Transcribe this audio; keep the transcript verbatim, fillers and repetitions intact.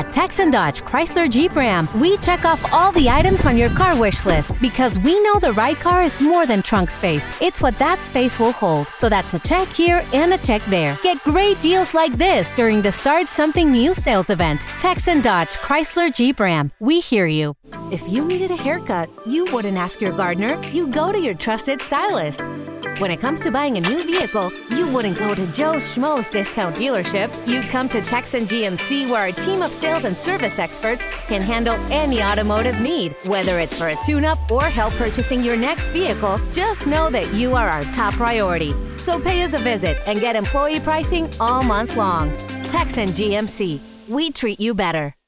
At Texan Dodge Chrysler Jeep Ram, we check off all the items on your car wish list because we know the right car is more than trunk space. It's what that space will hold. So that's a check here and a check there. Get great deals like this during the Start Something New sales event. Texan Dodge Chrysler Jeep Ram. We hear you. If you needed a haircut, you wouldn't ask your gardener. You go to your trusted stylist. When it comes to buying a new vehicle, you wouldn't go to Joe Schmo's discount dealership. You'd come to Texan G M C, where our team of sales and service experts can handle any automotive need. Whether it's for a tune-up or help purchasing your next vehicle, just know that you are our top priority. So pay us a visit and get employee pricing all month long. Texan G M C. We treat you better.